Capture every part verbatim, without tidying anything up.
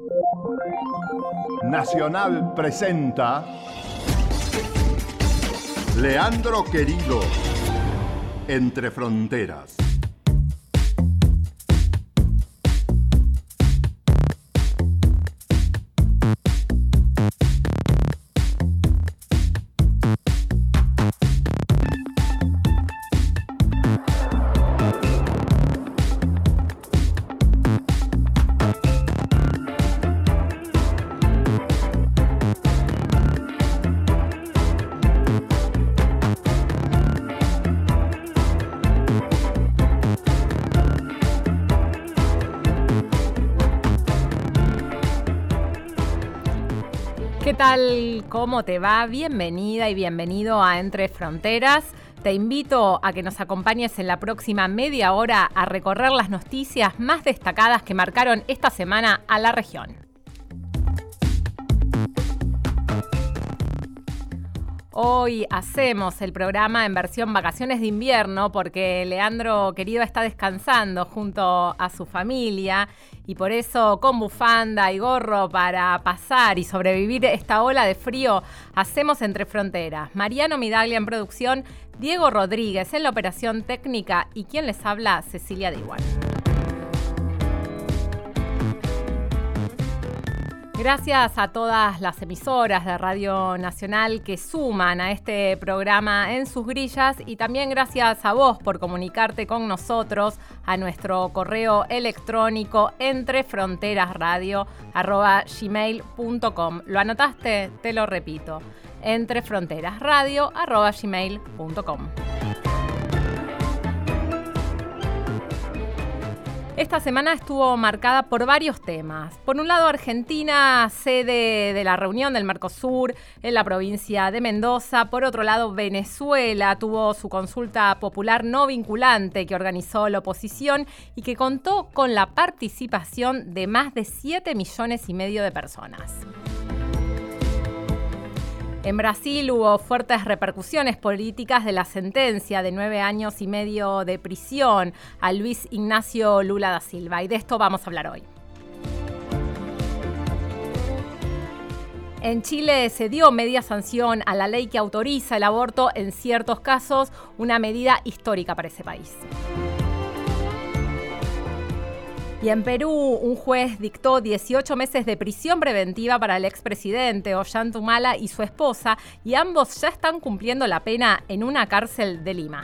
Nacional presenta Leandro Querido, Entre Fronteras. ¿Qué tal? ¿Cómo te va? Bienvenida y bienvenido a Entre Fronteras. Te invito a que nos acompañes en la próxima media hora a recorrer las noticias más destacadas que marcaron esta semana a la región. Hoy hacemos el programa en versión vacaciones de invierno porque Leandro Querido está descansando junto a su familia y por eso con bufanda y gorro para pasar y sobrevivir esta ola de frío hacemos Entre Fronteras. Mariano Midaglia en producción, Diego Rodríguez en la operación técnica y quien les habla, Cecilia Diwan. Gracias a todas las emisoras de Radio Nacional que suman a este programa en sus grillas y también gracias a vos por comunicarte con nosotros a nuestro correo electrónico entrefronterasradio arroba gmail punto com. ¿Lo anotaste? Te lo repito, entrefronterasradio arroba gmail punto com. Esta semana estuvo marcada por varios temas. Por un lado, Argentina, sede de la reunión del Mercosur en la provincia de Mendoza. Por otro lado, Venezuela tuvo su consulta popular no vinculante que organizó la oposición y que contó con la participación de más de siete millones y medio de personas. En Brasil hubo fuertes repercusiones políticas de la sentencia de nueve años y medio de prisión a Luis Ignacio Lula da Silva, y de esto vamos a hablar hoy. En Chile se dio media sanción a la ley que autoriza el aborto en ciertos casos, una medida histórica para ese país. Y en Perú, un juez dictó dieciocho meses de prisión preventiva para el expresidente Ollanta Humala y su esposa, y ambos ya están cumpliendo la pena en una cárcel de Lima.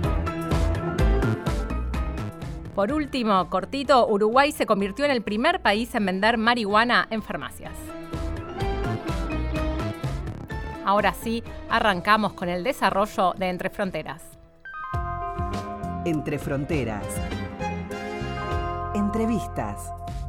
Por último, cortito, Uruguay se convirtió en el primer país en vender marihuana en farmacias. Ahora sí, arrancamos con el desarrollo de Entre Fronteras. Entre Fronteras. Entrevistas.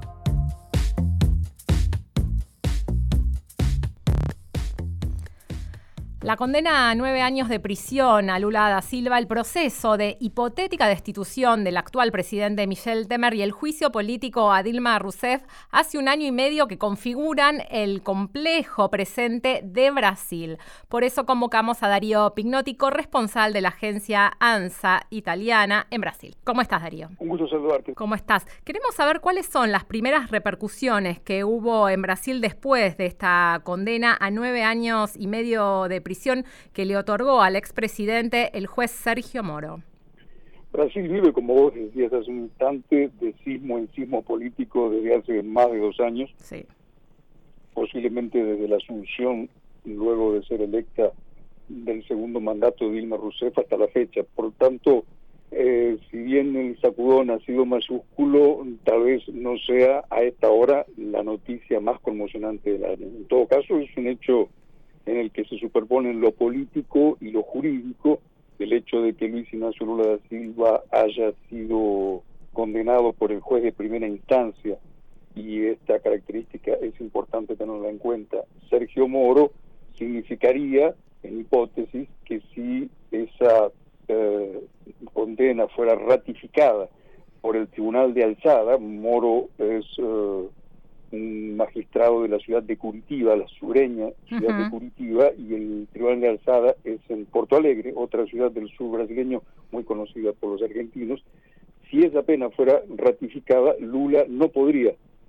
La condena a nueve años de prisión a Lula da Silva, el proceso de hipotética destitución del actual presidente Michel Temer y el juicio político a Dilma Rousseff hace un año y medio que configuran el complejo presente de Brasil. Por eso convocamos a Darío Pignotti, corresponsal de la agencia ANSA italiana en Brasil. ¿Cómo estás, Darío? Un gusto saludarte. ¿Cómo estás? Queremos saber cuáles son las primeras repercusiones que hubo en Brasil después de esta condena a nueve años y medio de prisión que le otorgó al expresidente el juez Sergio Moro. Brasil vive, como vos decías hace un instante, de sismo en sismo político desde hace más de dos años. Sí. Posiblemente desde la asunción, luego de ser electa, del segundo mandato de Dilma Rousseff hasta la fecha. Por tanto, eh, si bien el sacudón ha sido mayúsculo, tal vez no sea a esta hora la noticia más conmocionante del año. En todo caso, es un hecho en el que se superponen lo político y lo jurídico. El hecho de que Luis Ignacio Lula da Silva haya sido condenado por el juez de primera instancia, y esta característica es importante tenerla en cuenta. Sergio Moro significaría, en hipótesis, que si esa eh, condena fuera ratificada por el Tribunal de Alzada, Moro es eh, un magistrado de la ciudad de Curitiba, la sureña ciudad uh-huh. de Curitiba, y el Tribunal de Alzada es en Porto Alegre, otra ciudad del sur brasileño muy conocida por los argentinos. Si esa pena fuera ratificada, Lula no podría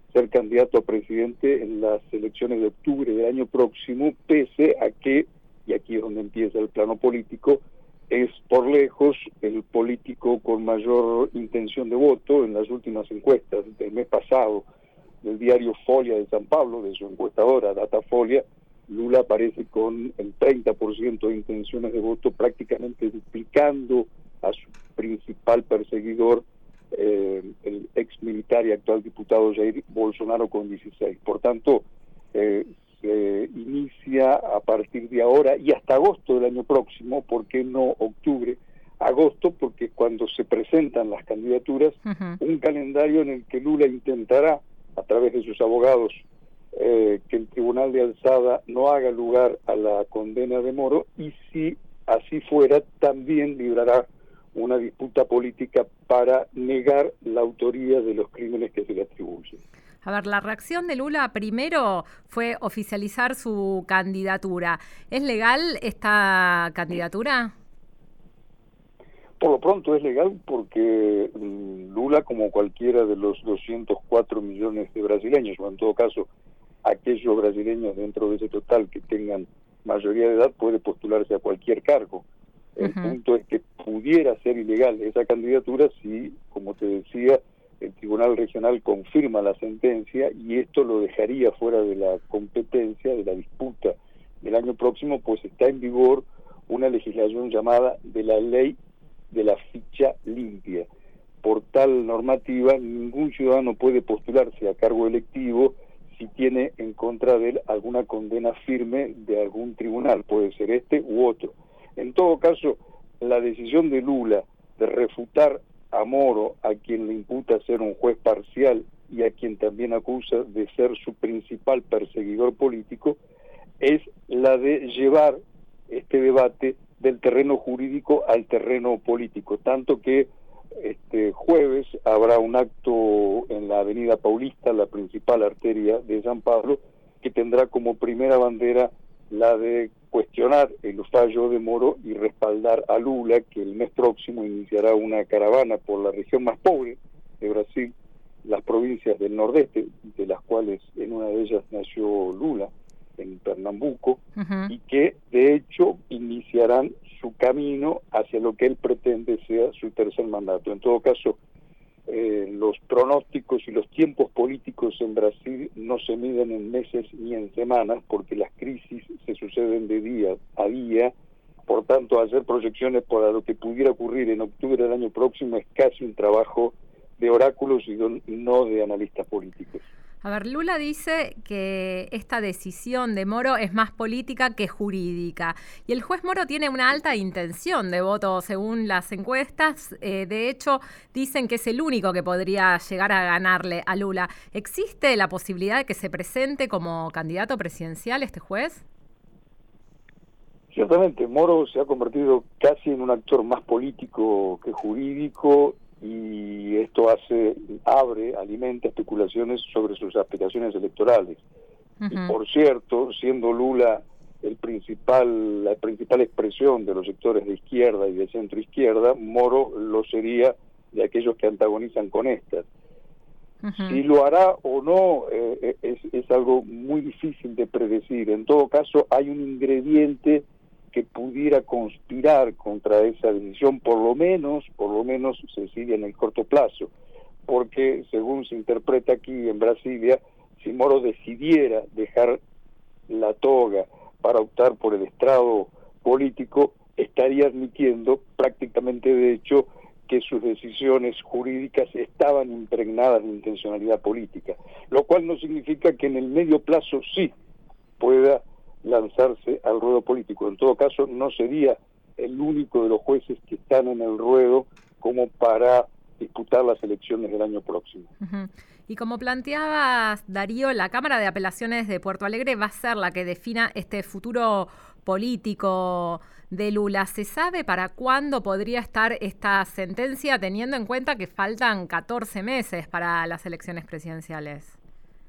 ser candidato a presidente en las elecciones de octubre del año próximo, pese a que, y aquí es donde empieza el plano político, es por lejos el político con mayor intención de voto en las últimas encuestas del mes pasado del diario Folia de San Pablo, de su encuestadora Datafolia. Lula aparece con el treinta por ciento de intenciones de voto, prácticamente duplicando a su principal perseguidor, eh, el ex militar y actual diputado Jair Bolsonaro, con dieciséis. Por tanto, eh, se inicia a partir de ahora y hasta agosto del año próximo, ¿por qué no octubre? Agosto, porque cuando se presentan las candidaturas, uh-huh. un calendario en el que Lula intentará, a través de sus abogados, eh, que el Tribunal de Alzada no haga lugar a la condena de Moro, y si así fuera, también librará una disputa política para negar la autoría de los crímenes que se le atribuyen. A ver, la reacción de Lula primero fue oficializar su candidatura. ¿Es legal esta candidatura? Por lo pronto es legal porque Lula, como cualquiera de los doscientos cuatro millones de brasileños, o en todo caso aquellos brasileños dentro de ese total que tengan mayoría de edad, puede postularse a cualquier cargo. El uh-huh. punto es que pudiera ser ilegal esa candidatura si, como te decía, el Tribunal Regional confirma la sentencia, y esto lo dejaría fuera de la competencia, de la disputa del año próximo, pues está en vigor una legislación llamada de la Ley de la Ficha Limpia. Por tal normativa, ningún ciudadano puede postularse a cargo electivo si tiene en contra de él alguna condena firme de algún tribunal, puede ser este u otro. En todo caso, la decisión de Lula de refutar a Moro, a quien le imputa ser un juez parcial y a quien también acusa de ser su principal perseguidor político, es la de llevar este debate del terreno jurídico al terreno político, tanto que este jueves habrá un acto en la Avenida Paulista, la principal arteria de San Pablo, que tendrá como primera bandera la de cuestionar el fallo de Moro y respaldar a Lula, que el mes próximo iniciará una caravana por la región más pobre de Brasil, las provincias del nordeste, de las cuales en una de ellas nació Lula, en Pernambuco, uh-huh. y que de hecho iniciarán su camino hacia lo que él pretende sea su tercer mandato. En todo caso, eh, los pronósticos y los tiempos políticos en Brasil no se miden en meses ni en semanas, porque las crisis se suceden de día a día. Por tanto, hacer proyecciones para lo que pudiera ocurrir en octubre del año próximo es casi un trabajo de oráculos y no de analistas políticos. A ver, Lula dice que esta decisión de Moro es más política que jurídica. Y el juez Moro tiene una alta intención de voto según las encuestas. Eh, de hecho, dicen que es el único que podría llegar a ganarle a Lula. ¿Existe la posibilidad de que se presente como candidato presidencial este juez? Ciertamente, Moro se ha convertido casi en un actor más político que jurídico, y esto hace, abre, alimenta especulaciones sobre sus aspiraciones electorales. Uh-huh. Y por cierto, siendo Lula el principal, la principal expresión de los sectores de izquierda y de centro izquierda, Moro lo sería de aquellos que antagonizan con estas. Uh-huh. Si lo hará o no eh, es, es algo muy difícil de predecir. En todo caso, hay un ingrediente que pudiera conspirar contra esa decisión, por lo menos, por lo menos Cecilia, en el corto plazo, porque según se interpreta aquí en Brasilia, si Moro decidiera dejar la toga para optar por el estrado político, estaría admitiendo prácticamente de hecho que sus decisiones jurídicas estaban impregnadas de intencionalidad política, lo cual no significa que en el medio plazo sí pueda lanzarse al ruedo político. En todo caso, no sería el único de los jueces que están en el ruedo como para disputar las elecciones del año próximo. Uh-huh. Y como planteabas, Darío, la Cámara de Apelaciones de Puerto Alegre va a ser la que defina este futuro político de Lula. ¿Se sabe para cuándo podría estar esta sentencia, teniendo en cuenta que faltan catorce meses para las elecciones presidenciales?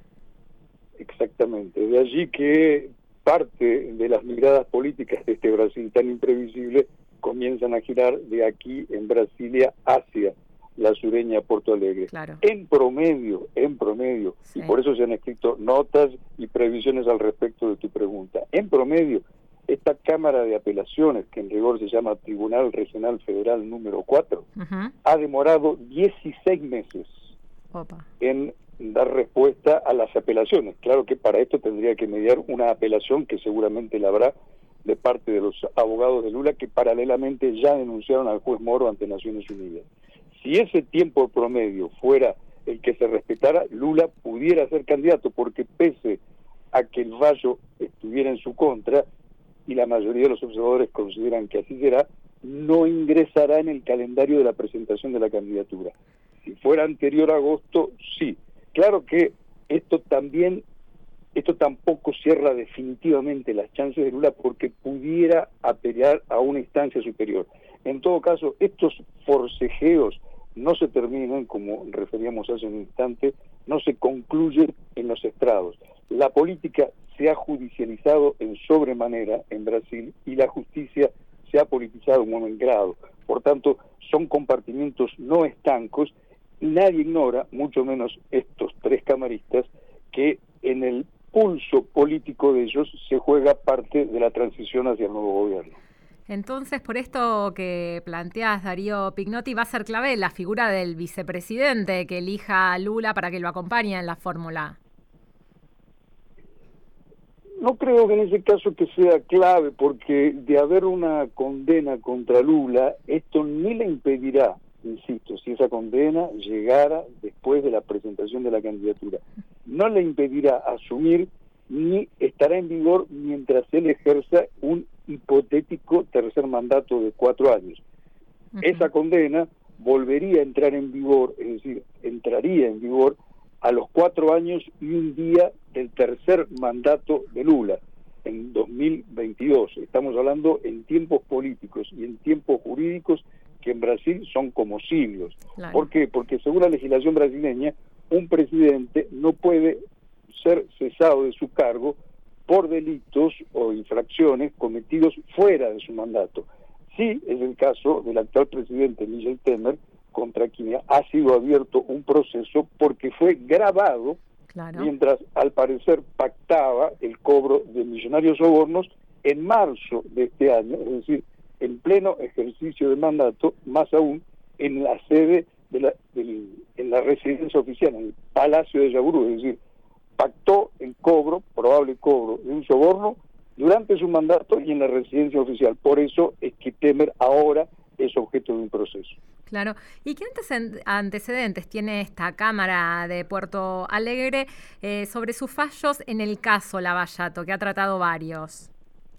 Exactamente. De allí que parte de las miradas políticas de este Brasil tan imprevisible comienzan a girar de aquí en Brasilia hacia la sureña Porto Alegre. Claro. En promedio, en promedio, Sí. y por eso se han escrito notas y previsiones al respecto de tu pregunta, en promedio, esta Cámara de Apelaciones, que en rigor se llama Tribunal Regional Federal número cuatro, Uh-huh. ha demorado dieciséis meses Opa. en dar respuesta a las apelaciones. Claro que para esto tendría que mediar una apelación que seguramente la habrá de parte de los abogados de Lula, que paralelamente ya denunciaron al juez Moro ante Naciones Unidas. Si ese tiempo promedio fuera el que se respetara, Lula pudiera ser candidato, porque pese a que el fallo estuviera en su contra, y la mayoría de los observadores consideran que así será, no ingresará en el calendario de la presentación de la candidatura. Si fuera anterior a agosto, sí. Claro que esto también, esto tampoco cierra definitivamente las chances de Lula, porque pudiera apelar a una instancia superior. En todo caso, estos forcejeos no se terminan, como referíamos hace un instante, no se concluyen en los estrados. La política se ha judicializado en sobremanera en Brasil y la justicia se ha politizado en buen grado. Por tanto, son compartimientos no estancos y nadie ignora, mucho menos estos tres camaristas, que en el pulso político de ellos se juega parte de la transición hacia el nuevo gobierno. Entonces, por esto que planteás, Darío Pignotti, va a ser clave la figura del vicepresidente que elija a Lula para que lo acompañe en la fórmula. No creo que en ese caso que sea clave, porque de haber una condena contra Lula, esto ni le impedirá, insisto, si esa condena llegara después de la presentación de la candidatura, no le impedirá asumir ni estará en vigor mientras él ejerza un hipotético tercer mandato de cuatro años. Uh-huh. Esa condena volvería a entrar en vigor, es decir, entraría en vigor a los cuatro años y un día del tercer mandato de Lula, en dos mil veintidós. Estamos hablando en tiempos políticos y en tiempos jurídicos que en Brasil son como siglos. Claro. ¿Por qué? Porque según la legislación brasileña, un presidente no puede ser cesado de su cargo por delitos o infracciones cometidos fuera de su mandato. Sí, es el caso del actual presidente Michel Temer, contra quien ha sido abierto un proceso porque fue grabado, claro, mientras al parecer pactaba el cobro de millonarios sobornos en marzo de este año, es decir, en pleno ejercicio de mandato, más aún en la sede de la, del, en la residencia oficial, en el Palacio de Jaburú, es decir, pactó el cobro, probable cobro de un soborno durante su mandato y en la residencia oficial. Por eso es que Temer ahora es objeto de un proceso. Claro. ¿Y qué antecedentes tiene esta Cámara de Puerto Alegre eh, sobre sus fallos en el caso Lavallato, que ha tratado varios?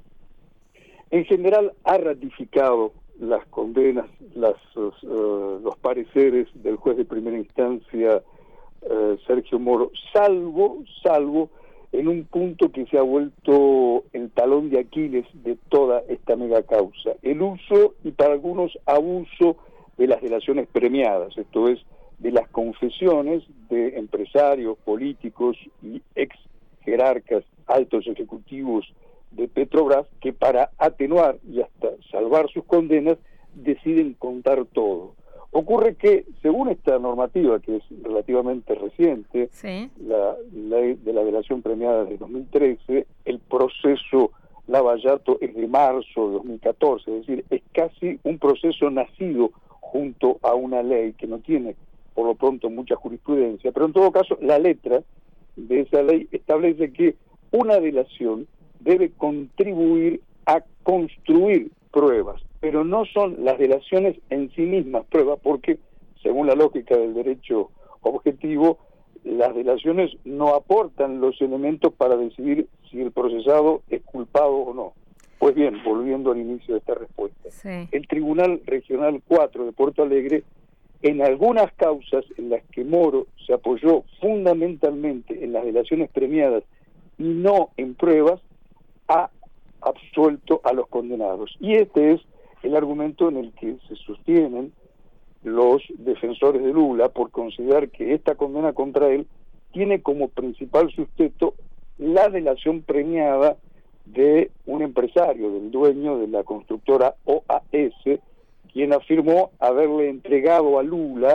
En general ha ratificado las condenas, las, uh, los pareceres del juez de primera instancia uh, Sergio Moro, salvo, salvo en un punto que se ha vuelto el talón de Aquiles de toda esta mega causa, el uso y para algunos abuso de las delaciones premiadas, esto es, de las confesiones de empresarios, políticos y ex jerarcas, altos ejecutivos de Petrobras, que para atenuar y hasta salvar sus condenas deciden contar todo. Ocurre que, según esta normativa, que es relativamente reciente, ¿sí?, la ley de la delación premiada de dos mil trece, el proceso Lavallato es de marzo de dos mil catorce, es decir, es casi un proceso nacido junto a una ley que no tiene, por lo pronto, mucha jurisprudencia, pero en todo caso, la letra de esa ley establece que una delación debe contribuir a construir pruebas, pero no son las delaciones en sí mismas pruebas, porque, según la lógica del derecho objetivo, las delaciones no aportan los elementos para decidir si el procesado es culpado o no. Pues bien, volviendo al inicio de esta respuesta, sí. El Tribunal Regional cuatro de Porto Alegre, en algunas causas en las que Moro se apoyó fundamentalmente en las delaciones premiadas y no en pruebas, ha absuelto a los condenados. Y este es el argumento en el que se sostienen los defensores de Lula por considerar que esta condena contra él tiene como principal sustento la delación premiada de un empresario, del dueño de la constructora O A S, quien afirmó haberle entregado a Lula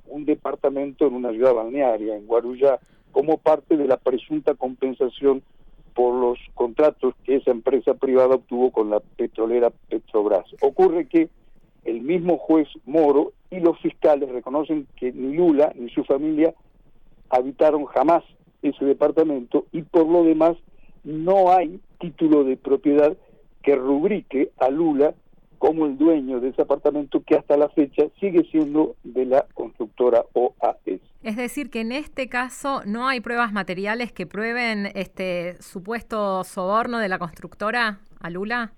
un departamento en una ciudad balnearia, en Guarujá, como parte de la presunta compensación por los contratos que esa empresa privada obtuvo con la petrolera Petrobras. Ocurre que el mismo juez Moro y los fiscales reconocen que ni Lula ni su familia habitaron jamás ese departamento y por lo demás no hay título de propiedad que rubrique a Lula como el dueño de ese apartamento que hasta la fecha sigue siendo de la constructora O A S. Es decir, que en este caso no hay pruebas materiales que prueben este supuesto soborno de la constructora a Lula.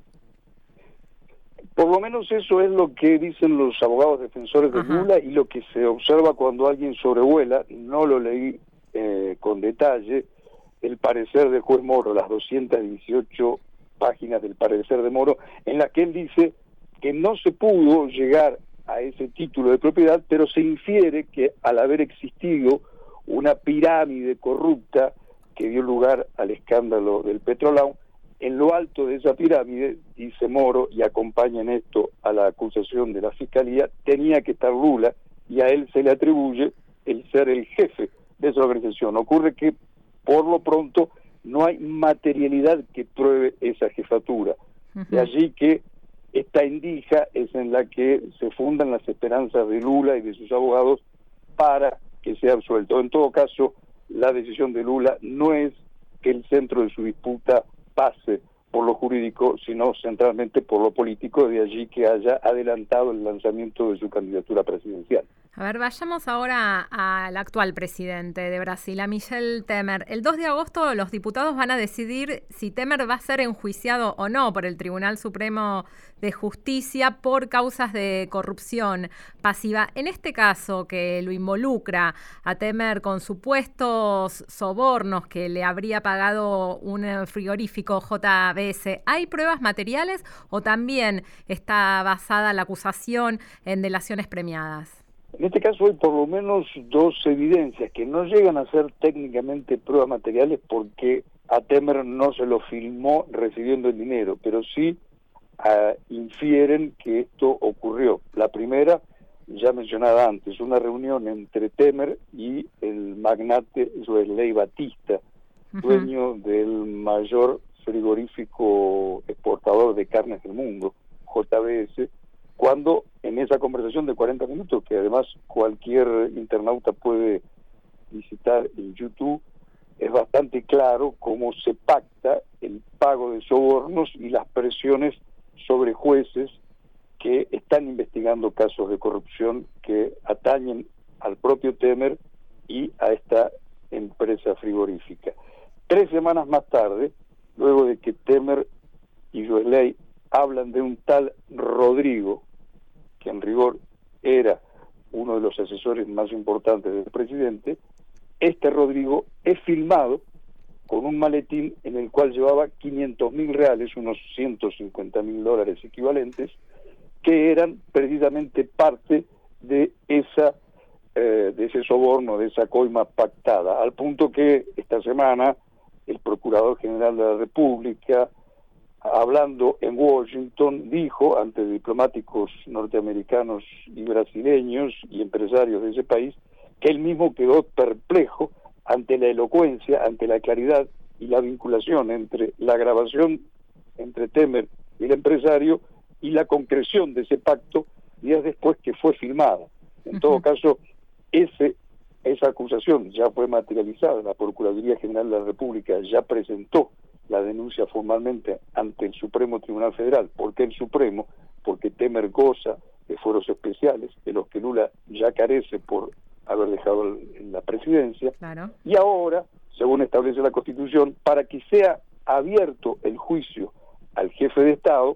Por lo menos eso es lo que dicen los abogados defensores de Ajá. Lula y lo que se observa cuando alguien sobrevuela, no lo leí eh, con detalle, el parecer del juez Moro, las doscientas dieciocho páginas del parecer de Moro, en la que él dice que no se pudo llegar a ese título de propiedad, pero se infiere que al haber existido una pirámide corrupta que dio lugar al escándalo del Petrolão, en lo alto de esa pirámide, dice Moro, y acompaña en esto a la acusación de la Fiscalía, tenía que estar Lula, y a él se le atribuye el ser el jefe de esa organización. Ocurre que, por lo pronto, no hay materialidad que pruebe esa jefatura. Uh-huh. De allí que esta endija es en la que se fundan las esperanzas de Lula y de sus abogados para que sea absuelto. En todo caso, la decisión de Lula no es que el centro de su disputa pase por lo jurídico, sino centralmente por lo político, de allí que haya adelantado el lanzamiento de su candidatura presidencial. A ver, vayamos ahora al actual presidente de Brasil, a Michel Temer. El dos de agosto los diputados van a decidir si Temer va a ser enjuiciado o no por el Tribunal Supremo de Justicia por causas de corrupción pasiva. En este caso, que lo involucra a Temer con supuestos sobornos que le habría pagado un frigorífico J B S, ¿hay pruebas materiales o también está basada la acusación en delaciones premiadas? En este caso hay por lo menos dos evidencias que no llegan a ser técnicamente pruebas materiales porque a Temer no se lo filmó recibiendo el dinero, pero sí uh, infieren que esto ocurrió. La primera, ya mencionada antes, una reunión entre Temer y el magnate Joesley Batista, uh-huh. dueño del mayor frigorífico exportador de carnes del mundo, J B S, cuando en esa conversación de cuarenta minutos, que además cualquier internauta puede visitar en YouTube, es bastante claro cómo se pacta el pago de sobornos y las presiones sobre jueces que están investigando casos de corrupción que atañen al propio Temer y a esta empresa frigorífica. Tres semanas más tarde, luego de que Temer y Joesley hablan de un tal Rodrigo, que en rigor era uno de los asesores más importantes del presidente, este Rodrigo es filmado con un maletín en el cual llevaba quinientos mil reales, unos ciento cincuenta mil dólares equivalentes, que eran precisamente parte de esa eh, de ese soborno, de esa coima pactada, al punto que esta semana el Procurador General de la República, hablando en Washington, dijo ante diplomáticos norteamericanos y brasileños y empresarios de ese país que él mismo quedó perplejo ante la elocuencia, ante la claridad y la vinculación entre la grabación entre Temer y el empresario y la concreción de ese pacto días después que fue filmada. En todo caso, ese, esa acusación ya fue materializada. La Procuraduría General de la República ya presentó la denuncia formalmente ante el Supremo Tribunal Federal. ¿Por qué el Supremo? Porque Temer goza de fueros especiales, de los que Lula ya carece por haber dejado la presidencia. Claro. Y ahora, según establece la Constitución, para que sea abierto el juicio al jefe de Estado,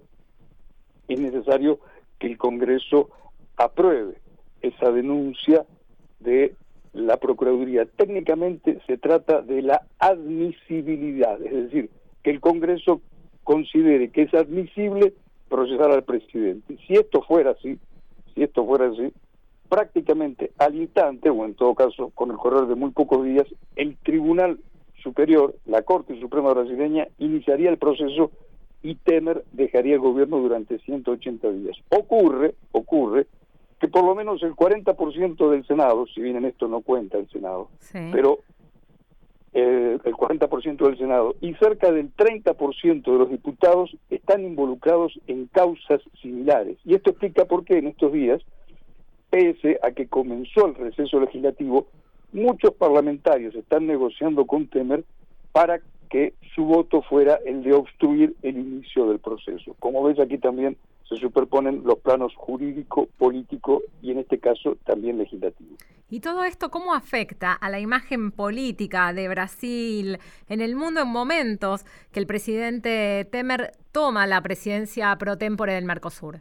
es necesario que el Congreso apruebe esa denuncia de la Procuraduría. Técnicamente se trata de la admisibilidad, es decir, que el Congreso considere que es admisible procesar al presidente. Si esto fuera así, si esto fuera así, prácticamente al instante, o en todo caso con el correr de muy pocos días, el Tribunal Superior, la Corte Suprema brasileña, iniciaría el proceso y Temer dejaría el gobierno durante ciento ochenta días. Ocurre, ocurre que por lo menos el cuarenta por ciento del Senado, si bien en esto no cuenta el Senado, sí. pero eh, el cuarenta por ciento del Senado y cerca del treinta por ciento de los diputados están involucrados en causas similares. Y esto explica por qué en estos días, pese a que comenzó el receso legislativo, muchos parlamentarios están negociando con Temer para que su voto fuera el de obstruir el inicio del proceso. Como ves, aquí también se superponen los planos jurídico, político y en este caso también legislativo. ¿Y todo esto cómo afecta a la imagen política de Brasil en el mundo en momentos que el presidente Temer toma la presidencia pro tempore del Mercosur?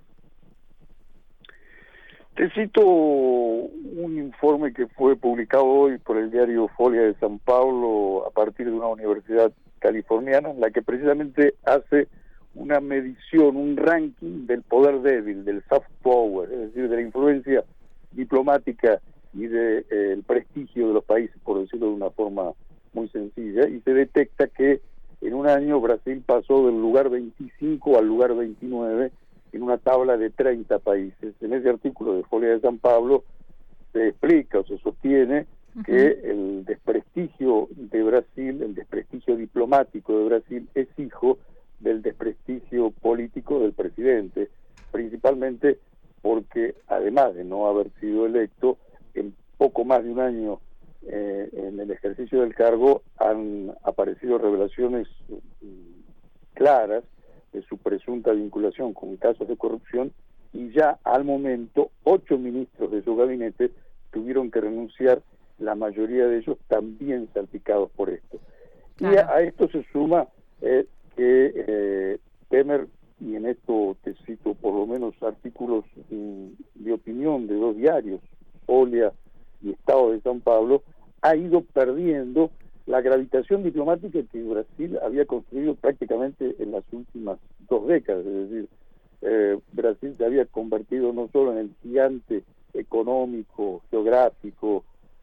Te cito un informe que fue publicado hoy por el diario Folha de São Paulo a partir de una universidad californiana, en la que precisamente hace una medición, un ranking del poder débil, del soft power, es decir, de la influencia diplomática y del de, eh, prestigio de los países, por decirlo de una forma muy sencilla, y se detecta que en un año Brasil pasó del lugar veinticinco al lugar veintinueve en una tabla de treinta países. En ese artículo de Folha de San Pablo se explica o se sostiene uh-huh. que el desprestigio de Brasil, el desprestigio diplomático de Brasil es hijo del desprestigio político del presidente, principalmente porque además de no haber sido electo, en poco más de un año eh, en el ejercicio del cargo han aparecido revelaciones claras de su presunta vinculación con casos de corrupción y ya al momento ocho ministros de su gabinete tuvieron que renunciar, la mayoría de ellos también salpicados por esto. Claro. Y a, a esto se suma eh, que eh, Temer, y en esto te cito por lo menos artículos mm, de opinión de dos diarios, Folha y Estado de San Pablo, ha ido perdiendo la gravitación diplomática que Brasil había construido prácticamente en las últimas dos décadas. Es decir, eh, Brasil se había convertido no solo en el gigante económico, geográfico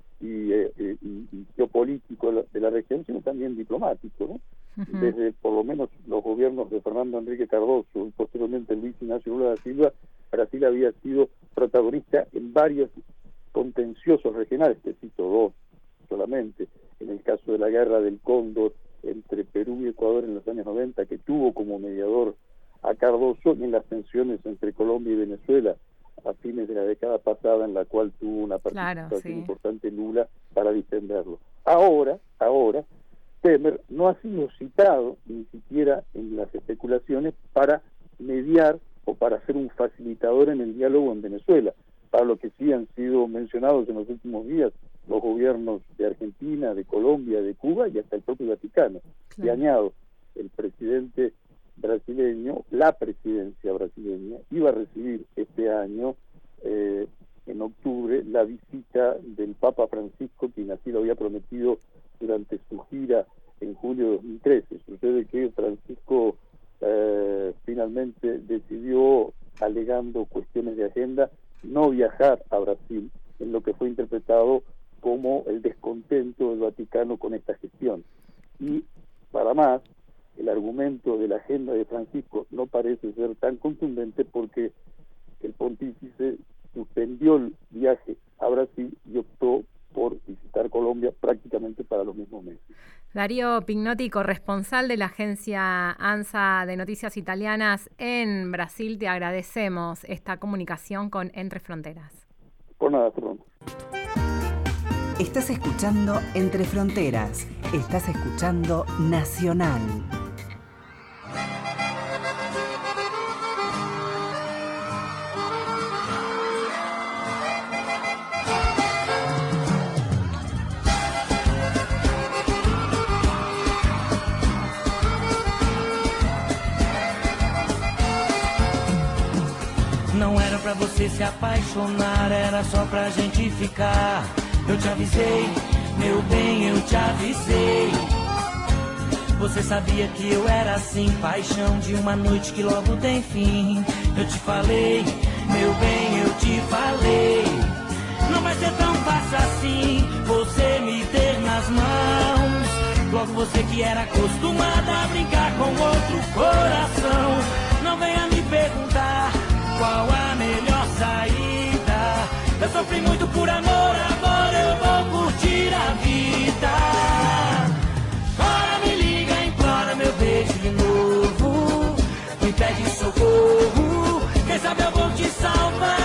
y, eh, y, y geopolítico de la, de la región, sino también diplomático, ¿no? Uh-huh. Desde por lo menos los gobiernos de Fernando Henrique Cardoso y posteriormente Luis Ignacio Lula da Silva, Brasil había sido protagonista en varios contenciosos regionales, te cito dos solamente, en el caso de la guerra del Cóndor entre Perú y Ecuador en los años noventa, que tuvo como mediador a Cardoso, y en las tensiones entre Colombia y Venezuela a fines de la década pasada, en la cual tuvo una participación claro, sí. importante Lula para defenderlo. Ahora, ahora, Temer no ha sido citado ni siquiera en las especulaciones para mediar o para ser un facilitador en el diálogo en Venezuela, para lo que sí han sido mencionados en los últimos días los gobiernos de Argentina, de Colombia, de Cuba y hasta el propio Vaticano. Claro. Y añado, el presidente brasileño, la presidencia brasileña, iba a recibir este año, eh, en octubre, la visita del Papa Francisco, quien así lo había prometido durante su gira en julio de dos mil trece. Sucede que Francisco eh, finalmente decidió, alegando cuestiones de agenda, no viajar a Brasil, en lo que fue interpretado como el descontento del Vaticano con esta gestión. Y para más, el argumento de la agenda de Francisco no parece ser tan contundente porque el pontífice suspendió el viaje a Brasil y optó por visitar Colombia prácticamente para los mismos meses. Darío Pignotti, corresponsal de la agencia ANSA de Noticias Italianas en Brasil, te agradecemos esta comunicación con Entre Fronteras. Por nada, perdón. Estás escuchando Entre Fronteras. Estás escuchando Nacional. Não era pra você se apaixonar, era só pra gente ficar. Eu te avisei, meu bem, eu te avisei. Você sabia que eu era assim, paixão de uma noite que logo tem fim. Eu te falei, meu bem, eu te falei. Não vai ser tão fácil assim, você me ter nas mãos. Logo você que era acostumada a brincar com outro coração. Não venha me perguntar qual a melhor saída. Eu sofri muito por amor, agora eu vou curtir a vida. Ora me liga, implora meu beijo de novo, me pede socorro, quem sabe eu vou te salvar.